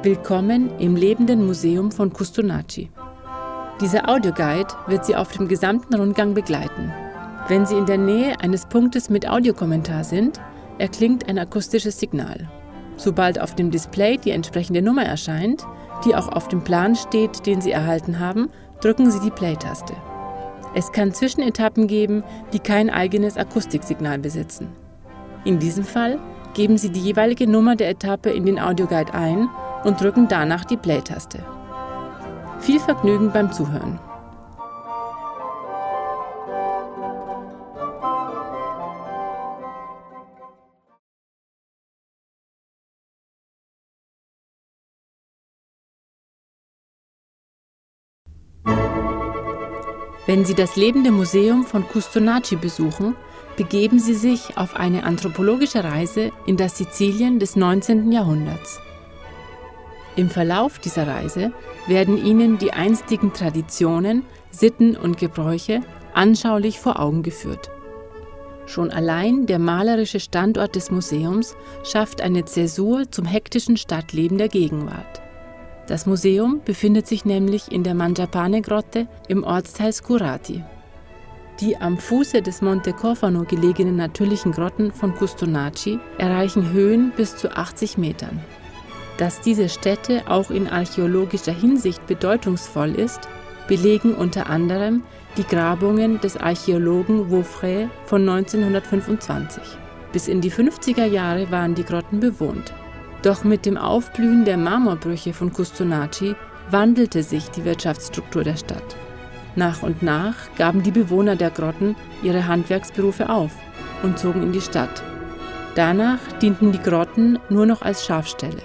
Willkommen im lebenden Museum von Custonaci. Dieser Audioguide wird Sie auf dem gesamten Rundgang begleiten. Wenn Sie in der Nähe eines Punktes mit Audiokommentar sind, erklingt ein akustisches Signal. Sobald auf dem Display die entsprechende Nummer erscheint, die auch auf dem Plan steht, den Sie erhalten haben, drücken Sie die Play-Taste. Es kann Zwischenetappen geben, die kein eigenes Akustiksignal besitzen. In diesem Fall geben Sie die jeweilige Nummer der Etappe in den Audioguide ein und drücken danach die Play-Taste. Viel Vergnügen beim Zuhören. Wenn Sie das lebende Museum von Custonaci besuchen, begeben Sie sich auf eine anthropologische Reise in das Sizilien des 19. Jahrhunderts. Im Verlauf dieser Reise werden Ihnen die einstigen Traditionen, Sitten und Gebräuche anschaulich vor Augen geführt. Schon allein der malerische Standort des Museums schafft eine Zäsur zum hektischen Stadtleben der Gegenwart. Das Museum befindet sich nämlich in der Mangiapane-Grotte im Ortsteil Scurati. Die am Fuße des Monte Cofano gelegenen natürlichen Grotten von Custonaci erreichen Höhen bis zu 80 Metern. Dass diese Stätte auch in archäologischer Hinsicht bedeutungsvoll ist, belegen unter anderem die Grabungen des Archäologen Vaufray von 1925. Bis in die 50er Jahre waren die Grotten bewohnt. Doch mit dem Aufblühen der Marmorbrüche von Custonaci wandelte sich die Wirtschaftsstruktur der Stadt. Nach und nach gaben die Bewohner der Grotten ihre Handwerksberufe auf und zogen in die Stadt. Danach dienten die Grotten nur noch als Schafställe.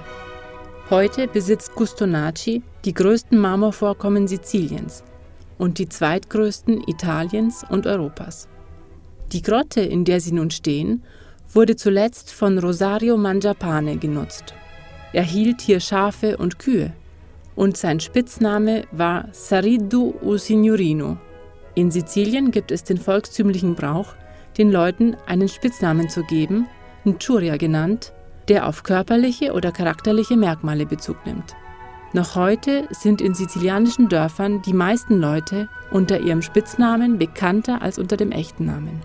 Heute besitzt Custonaci die größten Marmorvorkommen Siziliens und die zweitgrößten Italiens und Europas. Die Grotte, in der sie nun stehen, wurde zuletzt von Rosario Mangiapane genutzt. Er hielt hier Schafe und Kühe und sein Spitzname war Sariddu o Signorino. In Sizilien gibt es den volkstümlichen Brauch, den Leuten einen Spitznamen zu geben, Nchuria genannt, der auf körperliche oder charakterliche Merkmale Bezug nimmt. Noch heute sind in sizilianischen Dörfern die meisten Leute unter ihrem Spitznamen bekannter als unter dem echten Namen.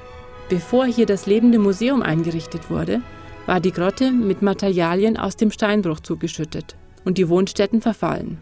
Bevor hier das lebende Museum eingerichtet wurde, war die Grotte mit Materialien aus dem Steinbruch zugeschüttet und die Wohnstätten verfallen.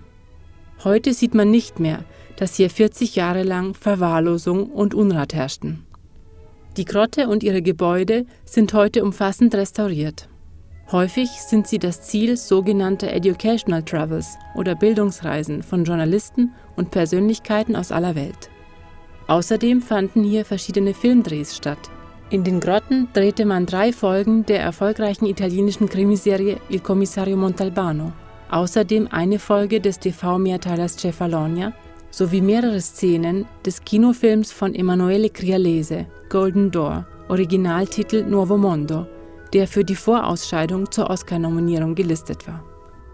Heute sieht man nicht mehr, dass hier 40 Jahre lang Verwahrlosung und Unrat herrschten. Die Grotte und ihre Gebäude sind heute umfassend restauriert. Häufig sind sie das Ziel sogenannter Educational Travels oder Bildungsreisen von Journalisten und Persönlichkeiten aus aller Welt. Außerdem fanden hier verschiedene Filmdrehs statt. In den Grotten drehte man 3 Folgen der erfolgreichen italienischen Krimiserie Il Commissario Montalbano, außerdem eine Folge des TV-Mehrteilers Cefalonia sowie mehrere Szenen des Kinofilms von Emanuele Crialese, Golden Door, Originaltitel Nuovo Mondo, der für die Vorausscheidung zur Oscar-Nominierung gelistet war.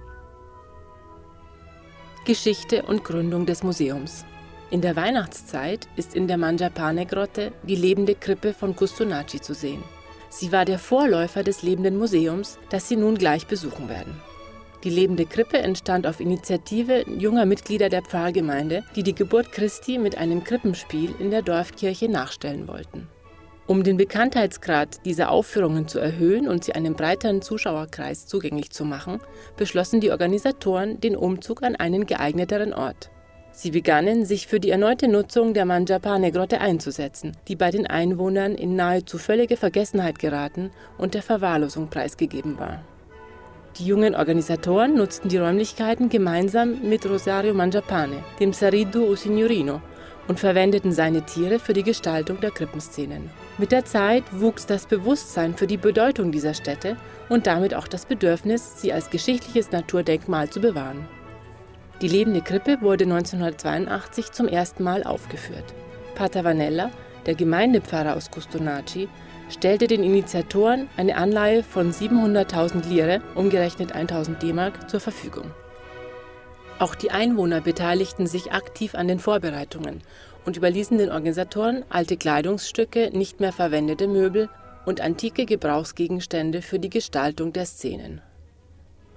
Geschichte und Gründung des Museums. In der Weihnachtszeit ist in der Mangiapane-Grotte die lebende Krippe von Custonaci zu sehen. Sie war der Vorläufer des lebenden Museums, das Sie nun gleich besuchen werden. Die lebende Krippe entstand auf Initiative junger Mitglieder der Pfarrgemeinde, die die Geburt Christi mit einem Krippenspiel in der Dorfkirche nachstellen wollten. Um den Bekanntheitsgrad dieser Aufführungen zu erhöhen und sie einem breiteren Zuschauerkreis zugänglich zu machen, beschlossen die Organisatoren den Umzug an einen geeigneteren Ort. Sie begannen, sich für die erneute Nutzung der Mangiapane-Grotte einzusetzen, die bei den Einwohnern in nahezu völlige Vergessenheit geraten und der Verwahrlosung preisgegeben war. Die jungen Organisatoren nutzten die Räumlichkeiten gemeinsam mit Rosario Mangiapane, dem Sariddu o Signorino, und verwendeten seine Tiere für die Gestaltung der Krippenszenen. Mit der Zeit wuchs das Bewusstsein für die Bedeutung dieser Stätte und damit auch das Bedürfnis, sie als geschichtliches Naturdenkmal zu bewahren. Die lebende Krippe wurde 1982 zum ersten Mal aufgeführt. Pater Vanella, der Gemeindepfarrer aus Custonaci, stellte den Initiatoren eine Anleihe von 700.000 Lire, umgerechnet 1.000 D-Mark, zur Verfügung. Auch die Einwohner beteiligten sich aktiv an den Vorbereitungen und überließen den Organisatoren alte Kleidungsstücke, nicht mehr verwendete Möbel und antike Gebrauchsgegenstände für die Gestaltung der Szenen.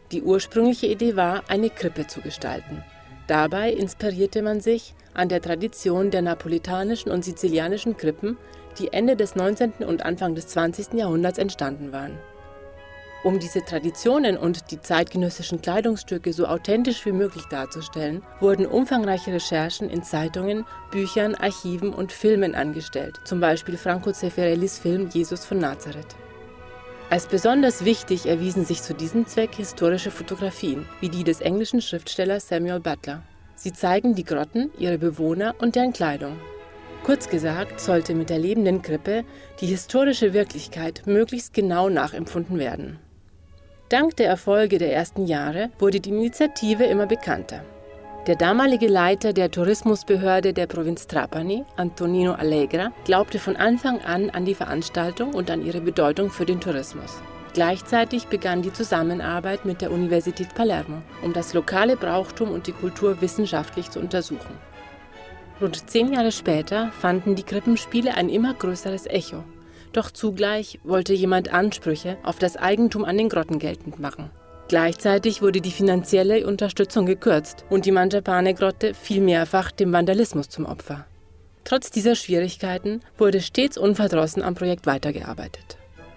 Die ursprüngliche Idee war, eine Krippe zu gestalten. Dabei inspirierte man sich an der Tradition der napolitanischen und sizilianischen Krippen, die Ende des 19. und Anfang des 20. Jahrhunderts entstanden waren. Um diese Traditionen und die zeitgenössischen Kleidungsstücke so authentisch wie möglich darzustellen, wurden umfangreiche Recherchen in Zeitungen, Büchern, Archiven und Filmen angestellt, zum Beispiel Franco Zeffirellis Film Jesus von Nazareth. Als besonders wichtig erwiesen sich zu diesem Zweck historische Fotografien, wie die des englischen Schriftstellers Samuel Butler. Sie zeigen die Grotten, ihre Bewohner und deren Kleidung. Kurz gesagt sollte mit der lebenden Krippe die historische Wirklichkeit möglichst genau nachempfunden werden. Dank der Erfolge der ersten Jahre wurde die Initiative immer bekannter. Der damalige Leiter der Tourismusbehörde der Provinz Trapani, Antonino Allegra, glaubte von Anfang an die Veranstaltung und an ihre Bedeutung für den Tourismus. Gleichzeitig begann die Zusammenarbeit mit der Universität Palermo, um das lokale Brauchtum und die Kultur wissenschaftlich zu untersuchen. Rund 10 Jahre später fanden die Krippenspiele ein immer größeres Echo. Doch zugleich wollte jemand Ansprüche auf das Eigentum an den Grotten geltend machen. Gleichzeitig wurde die finanzielle Unterstützung gekürzt und die Mangiapane-Grotte fiel mehrfach dem Vandalismus zum Opfer. Trotz dieser Schwierigkeiten wurde stets unverdrossen am Projekt weitergearbeitet.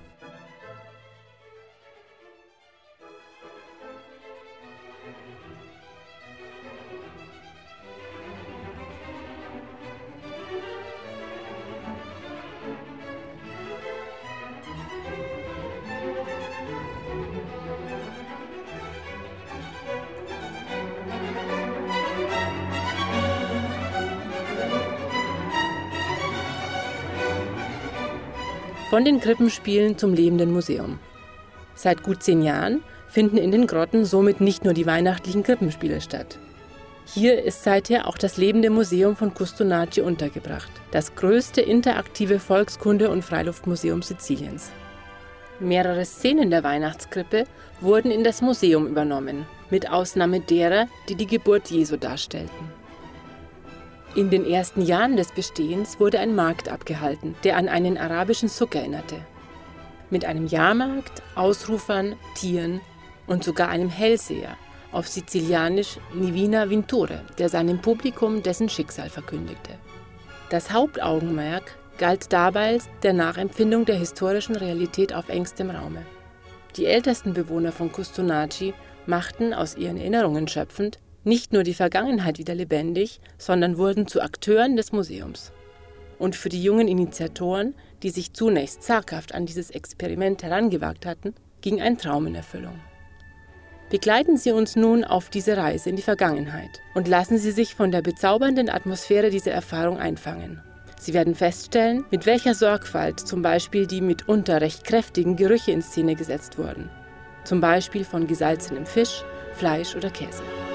Von den Krippenspielen zum lebenden Museum. Seit gut 10 Jahren finden in den Grotten somit nicht nur die weihnachtlichen Krippenspiele statt. Hier ist seither auch das lebende Museum von Custonaci untergebracht, das größte interaktive Volkskunde- und Freiluftmuseum Siziliens. Mehrere Szenen der Weihnachtskrippe wurden in das Museum übernommen, mit Ausnahme derer, die die Geburt Jesu darstellten. In den ersten Jahren des Bestehens wurde ein Markt abgehalten, der an einen arabischen Souk erinnerte. Mit einem Jahrmarkt, Ausrufern, Tieren und sogar einem Hellseher, auf Sizilianisch Divina Vintore, der seinem Publikum dessen Schicksal verkündigte. Das Hauptaugenmerk galt dabei der Nachempfindung der historischen Realität auf engstem Raume. Die ältesten Bewohner von Custonaci machten, aus ihren Erinnerungen schöpfend, nicht nur die Vergangenheit wieder lebendig, sondern wurden zu Akteuren des Museums. Und für die jungen Initiatoren, die sich zunächst zaghaft an dieses Experiment herangewagt hatten, ging ein Traum in Erfüllung. Begleiten Sie uns nun auf diese Reise in die Vergangenheit und lassen Sie sich von der bezaubernden Atmosphäre dieser Erfahrung einfangen. Sie werden feststellen, mit welcher Sorgfalt zum Beispiel die mitunter recht kräftigen Gerüche in Szene gesetzt wurden. Zum Beispiel von gesalzenem Fisch, Fleisch oder Käse.